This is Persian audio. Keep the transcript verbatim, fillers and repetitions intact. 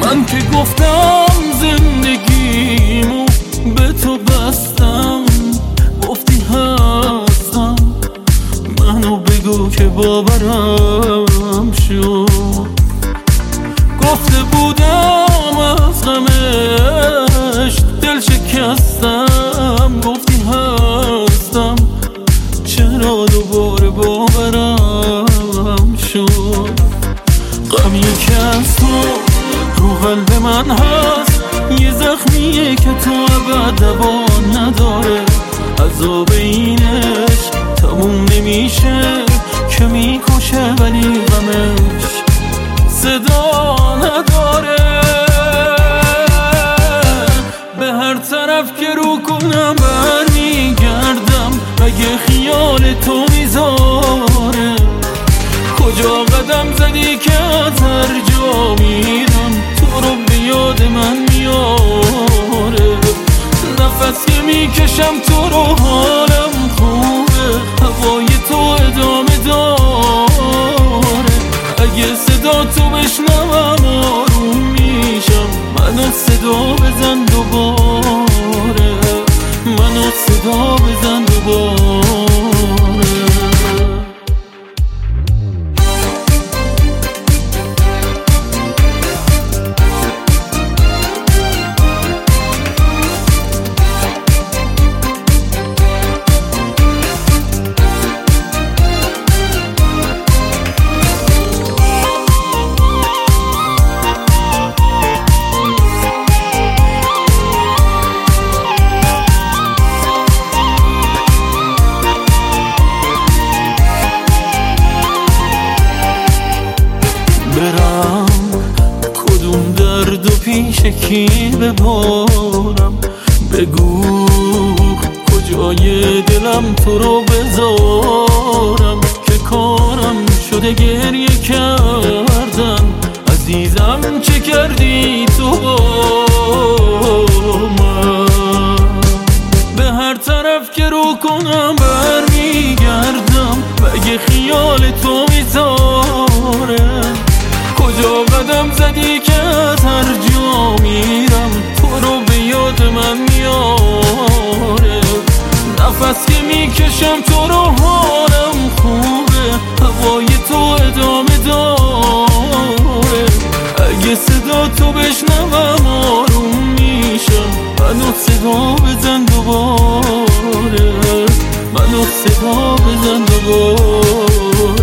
من که گفتم زندگیمو به تو بستم، گفتی هستم، منو بگو که باورم شد. گفته بودم از غمش دل شکستم، گفتی هستم، چرا دوباره باورم شد. غم یکی از تو رو قلب من هست، یه زخمیه که تو ابد دوا نداره. عذاب اینش تموم نمیشه که میکشه، ولی غمش صدا نداره. به هر طرف که رو کنم برمیگردم، اگه خیال تو میذاره. کجا قدم زدی که از هر جا میرم تو رو به یاد من میاره. نفس که میکشم تو رو حالم خوبه، هوای تو ادامه داره. اگه صدا تو بشنوم آروم میشم، منو صدا بزن دوباره، منو صدا بزن دوباره. برم کدوم درد و پیش کی ببارم، بگو کجای دلم تو رو بذارم. که کارم شده گریه کردن، عزیزم چه کردی تو با من. به هر طرف که رو کنم برمیگردم، مگه خیال تو میذاره. کجا قدم زدی که از هر جا میرم تو رو به یاد من میاره. نفس که میکشم تو رو حالم خوبه، هوای تو ادامه داره. اگه صدا تو بشنوم آروم میشم، منو صدا بزن دوباره، منو صدا بزن دوباره.